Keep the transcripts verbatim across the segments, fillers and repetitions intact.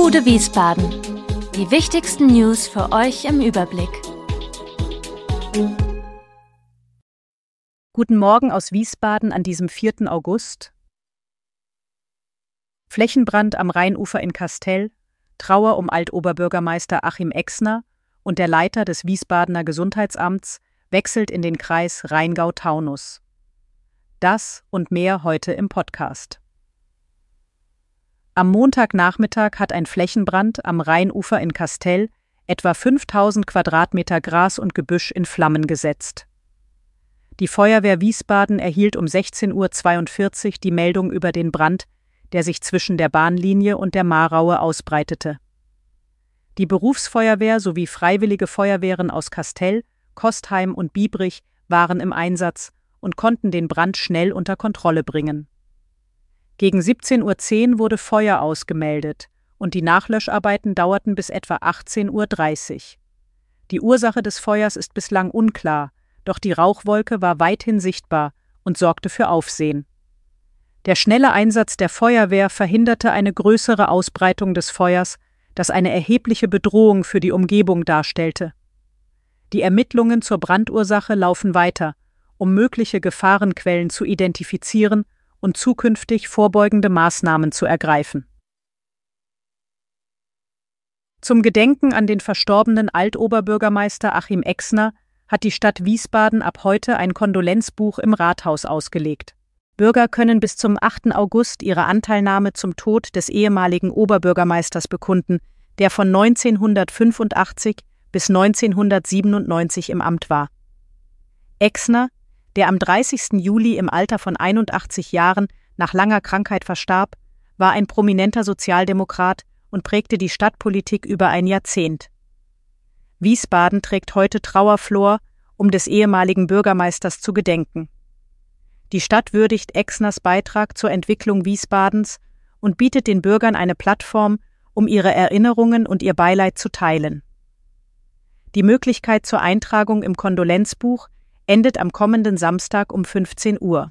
Bude Wiesbaden. Die wichtigsten News für euch im Überblick. Guten Morgen aus Wiesbaden an diesem vierten August. Flächenbrand am Rheinufer in Kastel, Trauer um Altoberbürgermeister Achim Exner und der Leiter des Wiesbadener Gesundheitsamts wechselt in den Kreis Rheingau-Taunus. Das und mehr heute im Podcast. Am Montagnachmittag hat ein Flächenbrand am Rheinufer in Kastel etwa fünftausend Quadratmeter Gras und Gebüsch in Flammen gesetzt. Die Feuerwehr Wiesbaden erhielt um sechzehn Uhr zweiundvierzig die Meldung über den Brand, der sich zwischen der Bahnlinie und der Mahraue ausbreitete. Die Berufsfeuerwehr sowie freiwillige Feuerwehren aus Kastel, Kostheim und Biebrich waren im Einsatz und konnten den Brand schnell unter Kontrolle bringen. Gegen siebzehn Uhr zehn wurde Feuer ausgemeldet und die Nachlöscharbeiten dauerten bis etwa achtzehn Uhr dreißig. Die Ursache des Feuers ist bislang unklar, doch die Rauchwolke war weithin sichtbar und sorgte für Aufsehen. Der schnelle Einsatz der Feuerwehr verhinderte eine größere Ausbreitung des Feuers, das eine erhebliche Bedrohung für die Umgebung darstellte. Die Ermittlungen zur Brandursache laufen weiter, um mögliche Gefahrenquellen zu identifizieren und zukünftig vorbeugende Maßnahmen zu ergreifen. Zum Gedenken an den verstorbenen Altoberbürgermeister Achim Exner hat die Stadt Wiesbaden ab heute ein Kondolenzbuch im Rathaus ausgelegt. Bürger können bis zum achten August ihre Anteilnahme zum Tod des ehemaligen Oberbürgermeisters bekunden, der von neunzehnhundertfünfundachtzig bis neunzehnhundertsiebenundneunzig im Amt war. Exner, der am dreißigsten Juli im Alter von einundachtzig Jahren nach langer Krankheit verstarb, war ein prominenter Sozialdemokrat und prägte die Stadtpolitik über ein Jahrzehnt. Wiesbaden trägt heute Trauerflor, um des ehemaligen Bürgermeisters zu gedenken. Die Stadt würdigt Exners Beitrag zur Entwicklung Wiesbadens und bietet den Bürgern eine Plattform, um ihre Erinnerungen und ihr Beileid zu teilen. Die Möglichkeit zur Eintragung im Kondolenzbuch endet am kommenden Samstag um fünfzehn Uhr.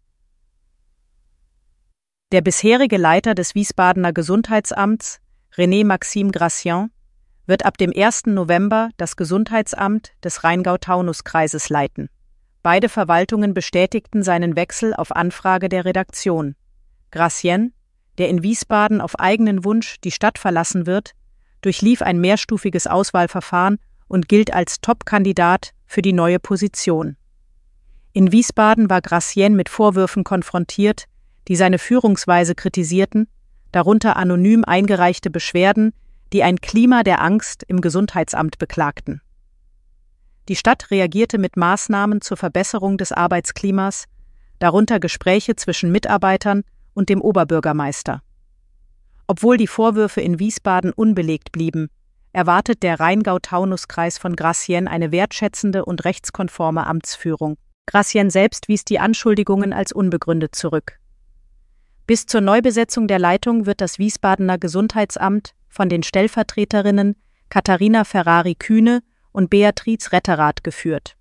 Der bisherige Leiter des Wiesbadener Gesundheitsamts, René-Maxime Gracian, wird ab dem ersten November das Gesundheitsamt des Rheingau-Taunus-Kreises leiten. Beide Verwaltungen bestätigten seinen Wechsel auf Anfrage der Redaktion. Gracian, der in Wiesbaden auf eigenen Wunsch die Stadt verlassen wird, durchlief ein mehrstufiges Auswahlverfahren und gilt als Top-Kandidat für die neue Position. In Wiesbaden war Gracian mit Vorwürfen konfrontiert, die seine Führungsweise kritisierten, darunter anonym eingereichte Beschwerden, die ein Klima der Angst im Gesundheitsamt beklagten. Die Stadt reagierte mit Maßnahmen zur Verbesserung des Arbeitsklimas, darunter Gespräche zwischen Mitarbeitern und dem Oberbürgermeister. Obwohl die Vorwürfe in Wiesbaden unbelegt blieben, erwartet der Rheingau-Taunus-Kreis von Gracian eine wertschätzende und rechtskonforme Amtsführung. Gracian selbst wies die Anschuldigungen als unbegründet zurück. Bis zur Neubesetzung der Leitung wird das Wiesbadener Gesundheitsamt von den Stellvertreterinnen Katharina Ferrari-Kühne und Beatrice Retterath geführt.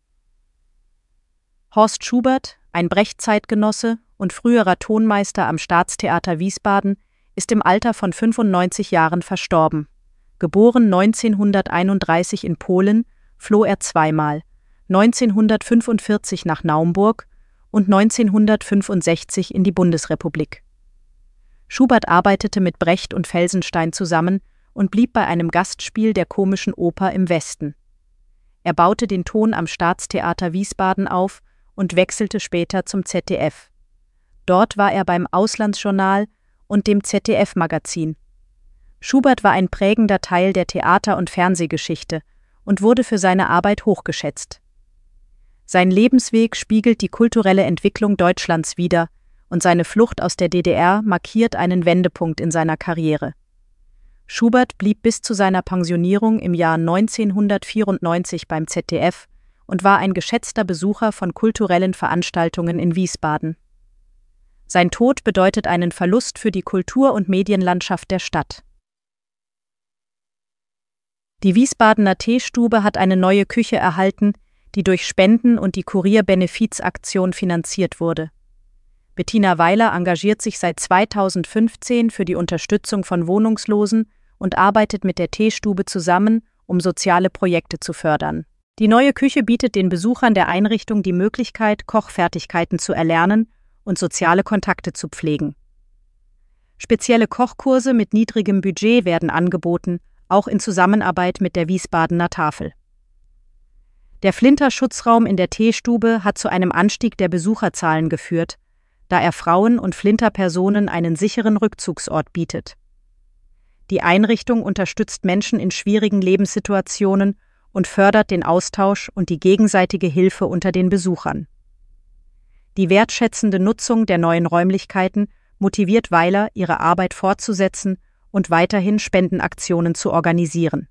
Horst Schubert, ein Brecht-Zeitgenosse und früherer Tonmeister am Staatstheater Wiesbaden, ist im Alter von fünfundneunzig Jahren verstorben. Geboren neunzehnhunderteinunddreißig in Polen, floh er zweimal, neunzehnhundertfünfundvierzig nach Naumburg und neunzehnhundertfünfundsechzig in die Bundesrepublik. Schubert arbeitete mit Brecht und Felsenstein zusammen und blieb bei einem Gastspiel der Komischen Oper im Westen. Er baute den Ton am Staatstheater Wiesbaden auf und wechselte später zum Z D F. Dort war er beim Auslandsjournal und dem Z D F-Magazin. Schubert war ein prägender Teil der Theater- und Fernsehgeschichte und wurde für seine Arbeit hochgeschätzt. Sein Lebensweg spiegelt die kulturelle Entwicklung Deutschlands wider und seine Flucht aus der D D R markiert einen Wendepunkt in seiner Karriere. Schubert blieb bis zu seiner Pensionierung im Jahr neunzehnhundertvierundneunzig beim Z D F und war ein geschätzter Besucher von kulturellen Veranstaltungen in Wiesbaden. Sein Tod bedeutet einen Verlust für die Kultur- und Medienlandschaft der Stadt. Die Wiesbadener Teestube hat eine neue Küche erhalten, die durch Spenden und die Kurier-Benefizaktion finanziert wurde. Bettina Weiler engagiert sich seit zweitausendfünfzehn für die Unterstützung von Wohnungslosen und arbeitet mit der Teestube zusammen, um soziale Projekte zu fördern. Die neue Küche bietet den Besuchern der Einrichtung die Möglichkeit, Kochfertigkeiten zu erlernen und soziale Kontakte zu pflegen. Spezielle Kochkurse mit niedrigem Budget werden angeboten, auch in Zusammenarbeit mit der Wiesbadener Tafel. Der Flinter-Schutzraum in der Teestube hat zu einem Anstieg der Besucherzahlen geführt, da er Frauen und Flinter-Personen einen sicheren Rückzugsort bietet. Die Einrichtung unterstützt Menschen in schwierigen Lebenssituationen und fördert den Austausch und die gegenseitige Hilfe unter den Besuchern. Die wertschätzende Nutzung der neuen Räumlichkeiten motiviert Weiler, ihre Arbeit fortzusetzen und weiterhin Spendenaktionen zu organisieren.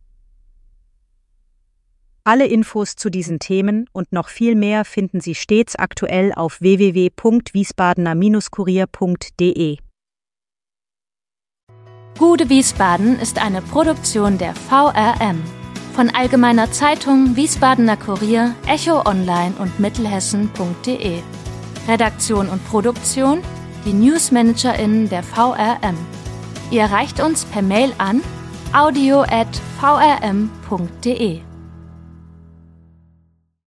Alle Infos zu diesen Themen und noch viel mehr finden Sie stets aktuell auf w w w punkt wiesbadener kurier punkt de. Gute Wiesbaden ist eine Produktion der V R M. Von Allgemeiner Zeitung, Wiesbadener Kurier, Echo Online und Mittelhessen punkt de. Redaktion und Produktion, die NewsmanagerInnen der V R M. Ihr erreicht uns per Mail an audio at v r m punkt de.